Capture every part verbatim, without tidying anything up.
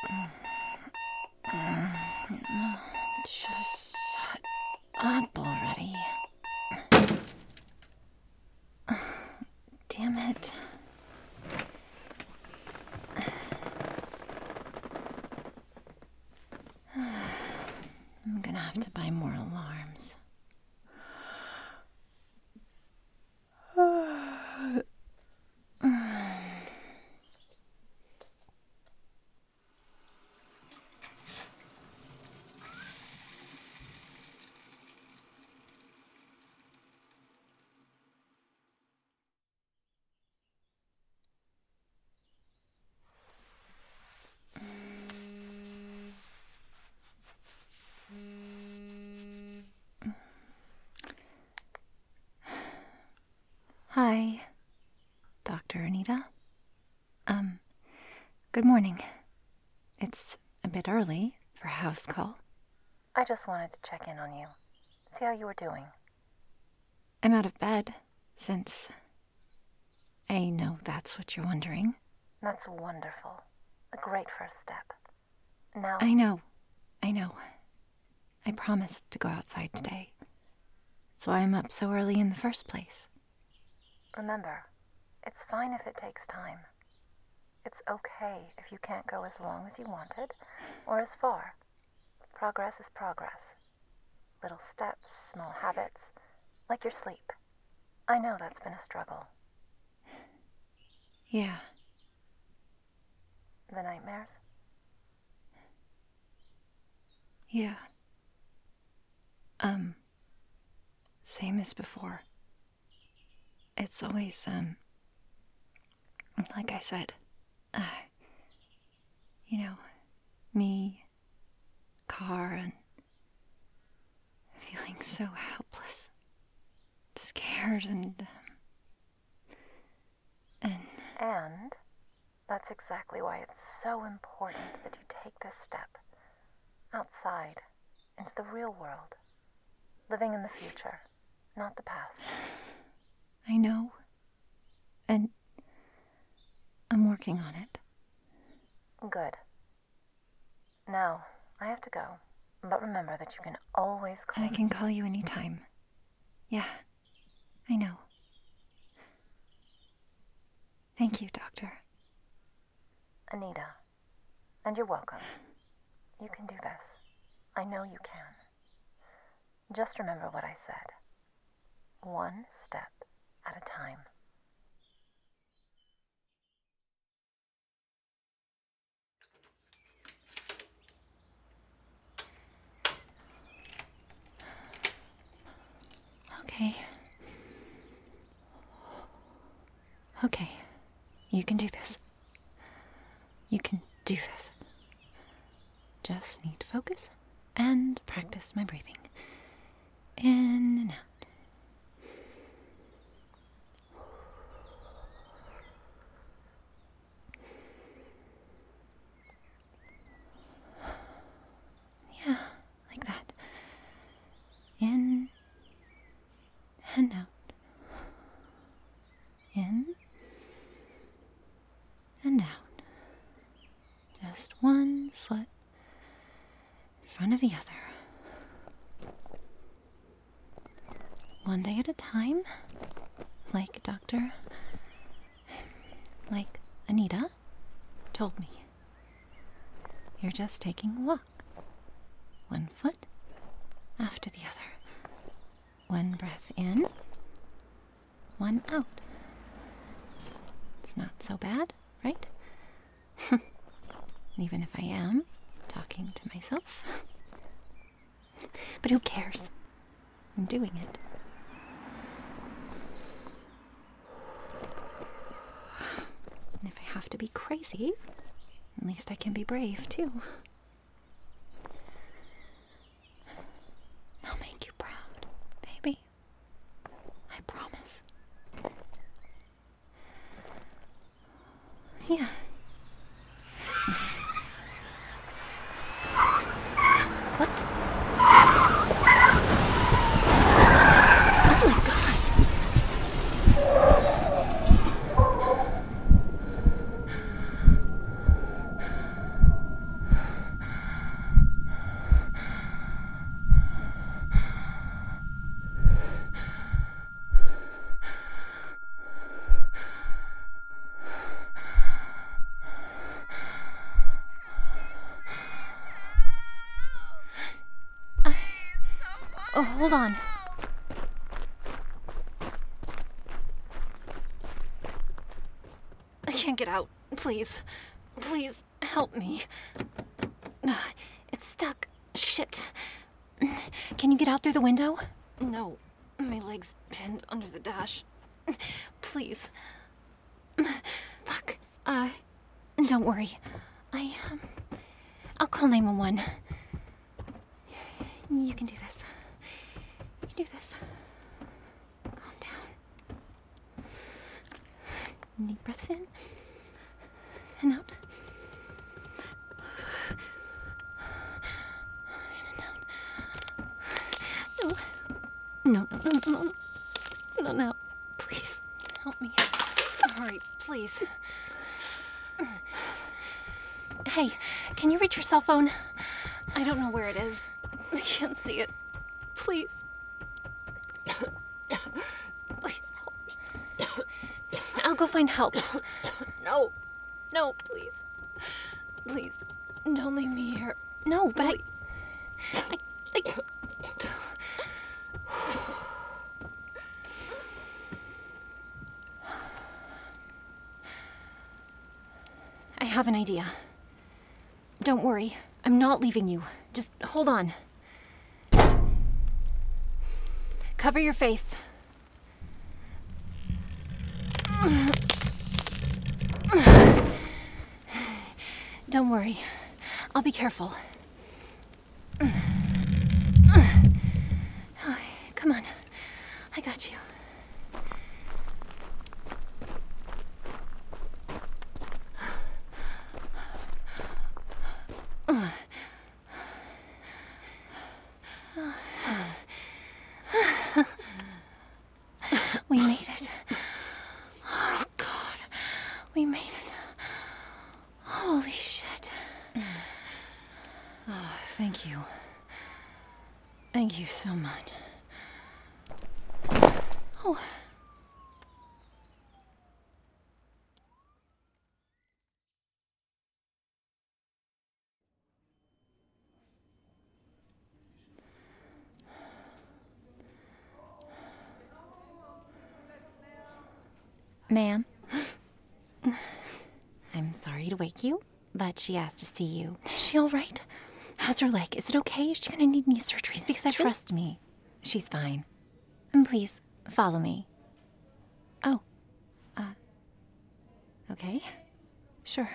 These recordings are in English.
Just shut up already. Damn it. I'm gonna have to buy more alarms. Hi, Doctor Anita. Um, good morning. It's a bit early for a house call. I just wanted to check in on you, see how you were doing. I'm out of bed, since I know that's what you're wondering. That's wonderful. A great first step. Now... I know. I know. I promised to go outside today. That's why I'm up so early in the first place. Remember, it's fine if it takes time. It's okay if you can't go as long as you wanted, or as far. Progress is progress. Little steps, small habits, like your sleep. I know that's been a struggle. Yeah. The nightmares? Yeah. Um, same as before. It's always, um, like I said, uh, you know, me, car, and feeling so helpless, scared, and, um, and... And that's exactly why it's so important that you take this step outside into the real world, living in the future, not the past. I know, and I'm working on it. Good. Now, I have to go, but remember that you can always call I me. can call you anytime. Yeah, I know. Thank you, Doctor. Anita, and you're welcome. You can do this. I know you can. Just remember what I said. One step at a time. Okay. Okay. You can do this. You can do this. Just need to focus and practice my breathing. In and out. Yeah, like that. In and out. In and out. Just one foot in front of the other. One day at a time, like Doctor, like Anita told me. You're just taking a walk. One foot after the other. One breath in, one out. It's not so bad, right? Even if I am talking to myself. But who cares? I'm doing it. And if I have to be crazy, at least I can be brave, too. I'll make you proud, baby. I promise. Yeah. This is nice. What the... Oh my god. Oh, hold on. I can't get out. Please. Please, help me. It's stuck. Shit. Can you get out through the window? No. My leg's pinned under the dash. Please. Fuck. Uh, don't worry. I, um... I'll call nine one one. You can do this. You can do this. Calm down. Deep breaths in. And out. In and out. No. No, no, no, no. Not now. Please, help me. Hurry, please. Hey, can you reach your cell phone? I don't know where it is. I can't see it. Please. Please help me. I'll go find help. No. No, please. Please. Don't leave me here. No, but please. I... I... I... I have an idea. Don't worry. I'm not leaving you. Just hold on. Cover your face. Don't worry. I'll be careful. Come on. I got you. We made it. Oh, God. We made it. Holy shit. Oh, thank you. Thank you so much. Oh. Ma'am. I'm sorry to wake you, but she asked to see you. Is she all right? How's her leg? Is it okay? Is she gonna need any surgeries? Because I trust me. She's fine. And please, follow me. Oh. Uh. Okay. Sure.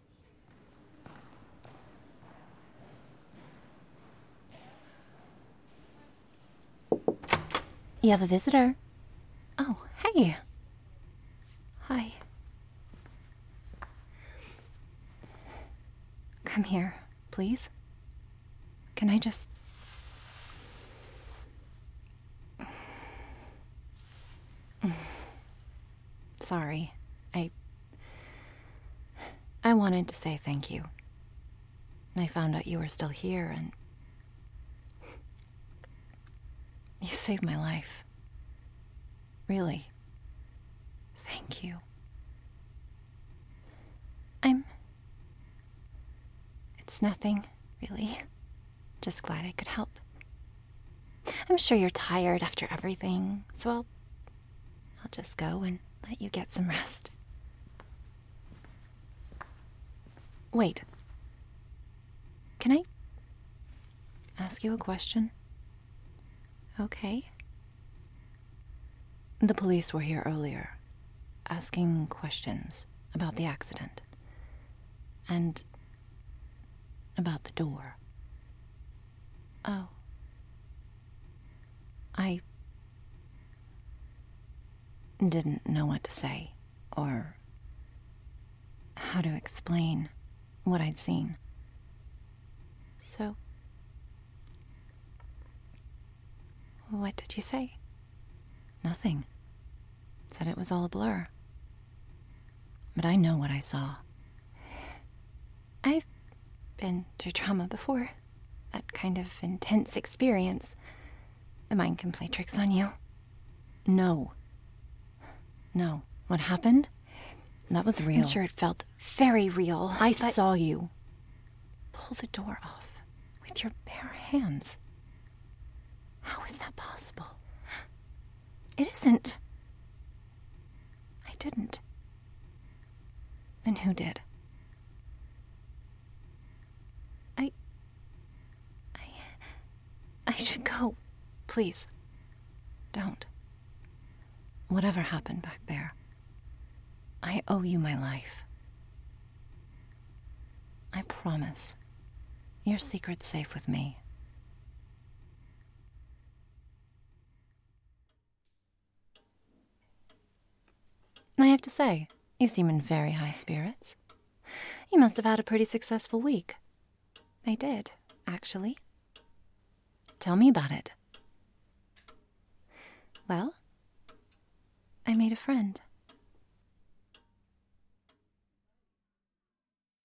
You have a visitor. Oh, hey. Hi. Come here, please. Can I just... Sorry. I... I wanted to say thank you. I found out you were still here and... You saved my life. Really. Thank you. I'm... It's nothing, really. Just glad I could help. I'm sure you're tired after everything, so I'll... I'll just go and let you get some rest. Wait. Can I ask you a question? Okay. The police were here earlier, asking questions about the accident. And about the door. Oh. I didn't know what to say, or how to explain what I'd seen. So, what did you say? Nothing. Said it was all a blur. But I know what I saw. I've been through trauma before. That kind of intense experience. The mind can play tricks on you. No. No. What happened? That was real. I'm sure it felt very real. I saw you pull the door off with your bare hands. How is that possible? It isn't. I didn't. And who did? I... I... I should go. Please. Don't. Whatever happened back there, I owe you my life. I promise. Your secret's safe with me. I have to say, you seem in very high spirits. You must have had a pretty successful week. I did, actually. Tell me about it. Well, I made a friend.